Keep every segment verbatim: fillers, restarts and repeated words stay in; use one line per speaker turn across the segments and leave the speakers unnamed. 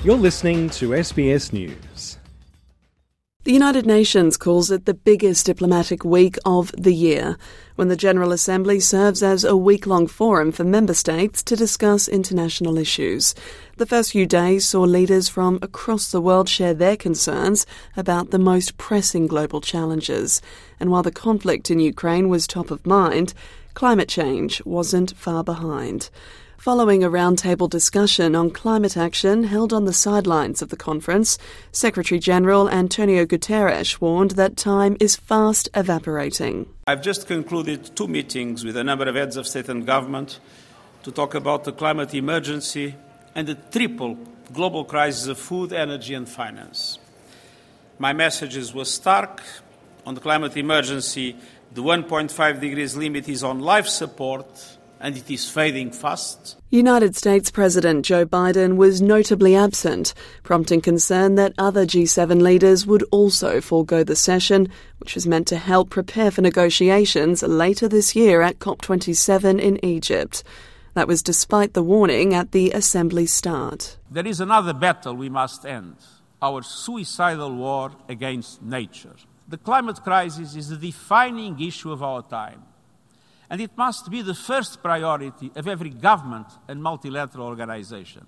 You're listening to S B S News.
The United Nations calls it the biggest diplomatic week of the year, when the General Assembly serves as a week-long forum for member states to discuss international issues. The first few days saw leaders from across the world share their concerns about the most pressing global challenges. And while the conflict in Ukraine was top of mind, climate change wasn't far behind. Following a roundtable discussion on climate action held on the sidelines of the conference, Secretary-General Antonio Guterres warned that time is fast evaporating.
I've just concluded two meetings with a number of heads of state and government to talk about the climate emergency and the triple global crisis of food, energy and finance. My messages were stark. On the climate emergency, the one point five degrees limit is on life support, and it is fading fast.
United States President Joe Biden was notably absent, prompting concern that other G seven leaders would also forego the session, which was meant to help prepare for negotiations later this year at COP twenty-seven in Egypt. That was despite the warning at the Assembly's start.
There is another battle we must end, our suicidal war against nature. The climate crisis is the defining issue of our time, and it must be the first priority of every government and multilateral organization.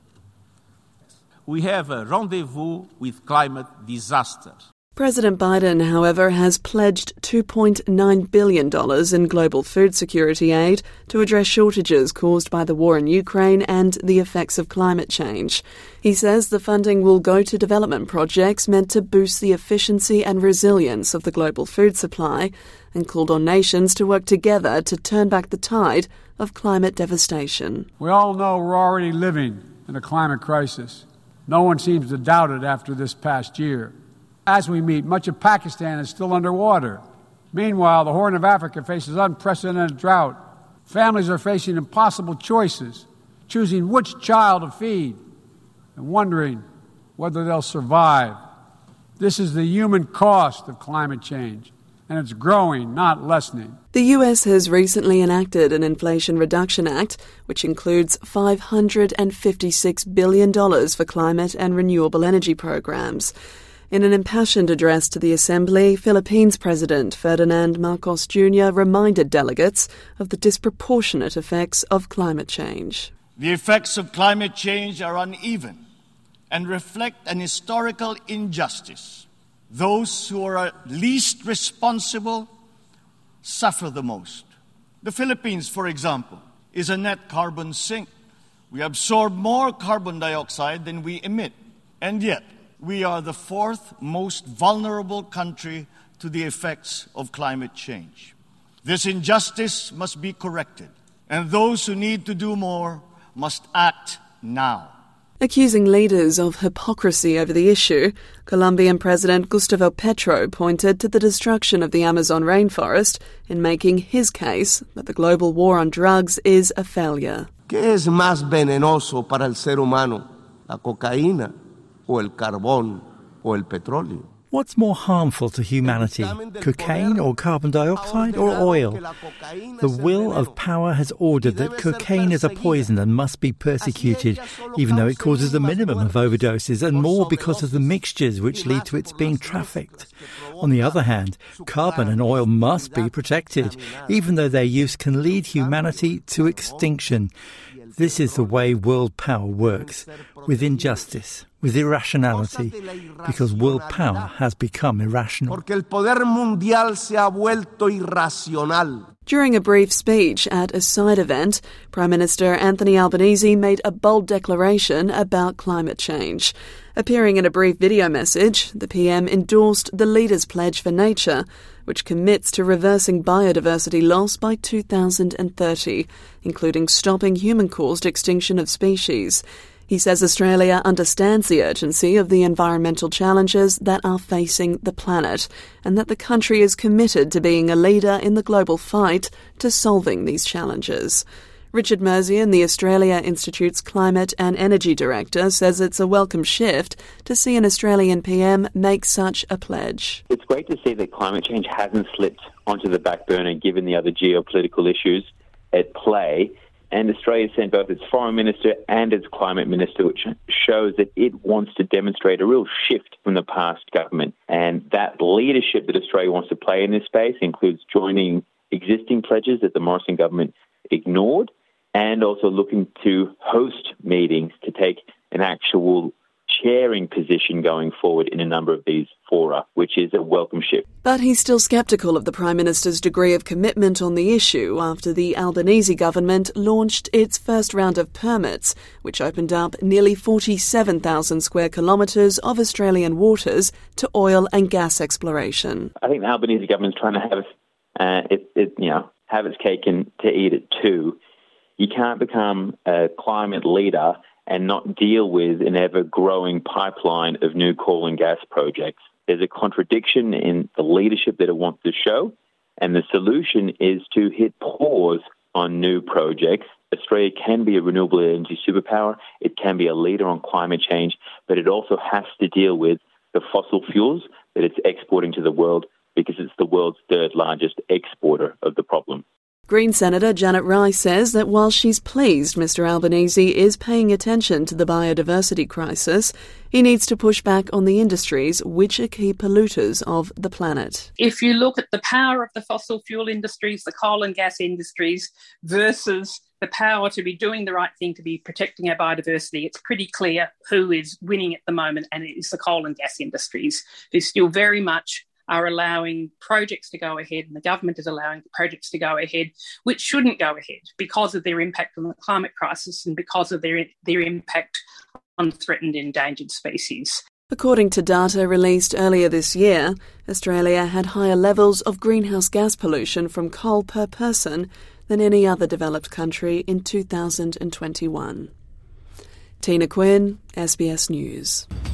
We have a rendezvous with climate disaster.
President Biden, however, has pledged two point nine billion dollars in global food security aid to address shortages caused by the war in Ukraine and the effects of climate change. He says the funding will go to development projects meant to boost the efficiency and resilience of the global food supply, and called on nations to work together to turn back the tide of climate devastation.
We all know we're already living in a climate crisis. No one seems to doubt it after this past year. As we meet, much of Pakistan is still underwater. Meanwhile, the Horn of Africa faces unprecedented drought. Families are facing impossible choices, choosing which child to feed and wondering whether they'll survive. This is the human cost of climate change, and it's growing, not lessening.
The U S has recently enacted an Inflation Reduction Act, which includes five hundred fifty-six billion dollars for climate and renewable energy programs. In an impassioned address to the Assembly, Philippines President Ferdinand Marcos Junior reminded delegates of the disproportionate effects of climate change.
The effects of climate change are uneven and reflect an historical injustice. Those who are least responsible suffer the most. The Philippines, for example, is a net carbon sink. We absorb more carbon dioxide than we emit, and yet we are the fourth most vulnerable country to the effects of climate change. This injustice must be corrected, and those who need to do more must act now.
Accusing leaders of hypocrisy over the issue, Colombian President Gustavo Petro pointed to the destruction of the Amazon rainforest in making his case that the global war on drugs is a failure.
¿Qué es más venenoso para el ser humano, la cocaína o el carbón o el petróleo?
What's more harmful to humanity, cocaine or carbon dioxide or oil? The will of power has ordered that cocaine is a poison and must be persecuted, even though it causes a minimum of overdoses and more because of the mixtures which lead to its being trafficked. On the other hand, carbon and oil must be protected, even though their use can lead humanity to extinction. This is the way world power works, with injustice, with irrationality, because world power has become irrational.
During a brief speech at a side event, Prime Minister Anthony Albanese made a bold declaration about climate change. Appearing in a brief video message, the P M endorsed the Leaders' Pledge for Nature, which commits to reversing biodiversity loss by two thousand thirty, including stopping human-caused extinction of species. He says Australia understands the urgency of the environmental challenges that are facing the planet, and that the country is committed to being a leader in the global fight to solving these challenges. Richard Merzian, the Australia Institute's Climate and Energy Director, says it's a welcome shift to see an Australian P M make such a pledge.
It's great to see that climate change hasn't slipped onto the back burner given the other geopolitical issues at play. And Australia sent both its foreign minister and its climate minister, which shows that it wants to demonstrate a real shift from the past government. And that leadership that Australia wants to play in this space includes joining existing pledges that the Morrison government ignored, and also looking to host meetings to take an actual chairing position going forward in a number of these fora, which is a welcome shift.
But he's still sceptical of the Prime Minister's degree of commitment on the issue after the Albanese government launched its first round of permits, which opened up nearly forty-seven thousand square kilometres of Australian waters to oil and gas exploration.
I think the Albanese government's trying to have uh, it, it, you know, have its cake and to eat it too. You can't become a climate leader and not deal with an ever-growing pipeline of new coal and gas projects. There's a contradiction in the leadership that it wants to show, and the solution is to hit pause on new projects. Australia can be a renewable energy superpower, it can be a leader on climate change, but it also has to deal with the fossil fuels that it's exporting to the world, because it's the world's third largest exporter of the problem.
Green Senator Janet Rice says that while she's pleased Mr Albanese is paying attention to the biodiversity crisis, he needs to push back on the industries which are key polluters of the planet.
If you look at the power of the fossil fuel industries, the coal and gas industries, versus the power to be doing the right thing, to be protecting our biodiversity, it's pretty clear who is winning at the moment, and it is the coal and gas industries, who still very much are allowing projects to go ahead, and the government is allowing projects to go ahead which shouldn't go ahead because of their impact on the climate crisis and because of their, their impact on threatened endangered species.
According to data released earlier this year, Australia had higher levels of greenhouse gas pollution from coal per person than any other developed country in two thousand twenty-one. Tina Quinn, S B S News.